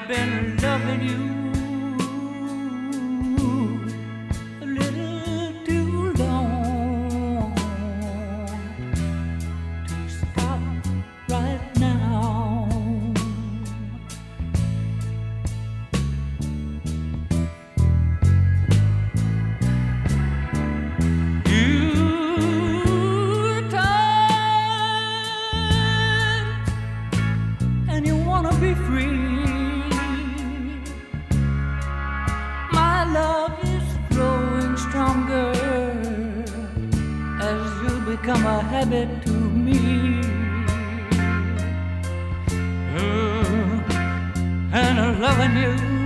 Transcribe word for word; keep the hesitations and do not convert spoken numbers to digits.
I've been loving you a little too long to stop right now. You turn and you wanna be free. My love is growing stronger as you become a habit to me. Uh, and I'm loving you